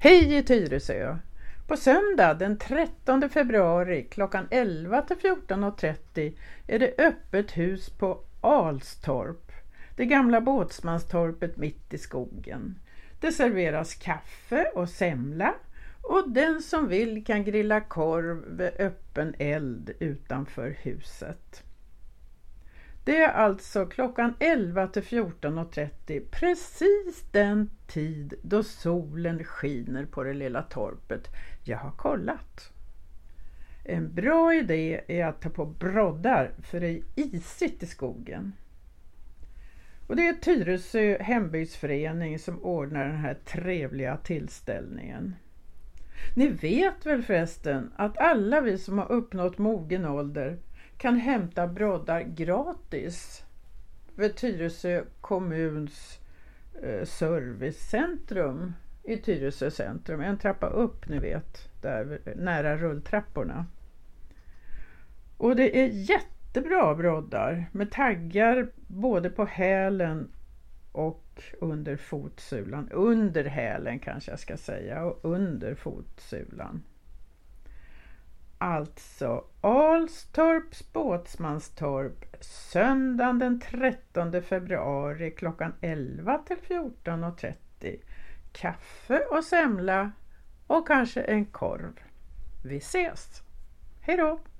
Hej i Tyresö! På söndag den 13 februari klockan 11 till 14.30 är det öppet hus på Alstorp, det gamla båtsmanstorpet mitt i skogen. Det serveras kaffe och semla och den som vill kan grilla korv vid öppen eld utanför huset. Det är alltså klockan 11 till 14.30, precis den tid då solen skiner på det lilla torpet. Jag har kollat. En bra idé är att ta på broddar för det är isigt i skogen. Och det är Tyresö hembygdsförening som ordnar den här trevliga tillställningen. Ni vet väl förresten att alla vi som har uppnått mogen ålder kan hämta broddar gratis vid Tyresö kommuns servicecentrum i Tyresö centrum. En trappa upp, ni vet, där nära rulltrapporna. Och det är jättebra broddar med taggar både på hälen och under fotsulan. Under hälen kanske jag ska säga och under fotsulan. Alltså Alstorps båtsmanstorp söndagen den 13 februari klockan 11 till 14.30. Kaffe och semla och kanske en korv. Vi ses! Hej då!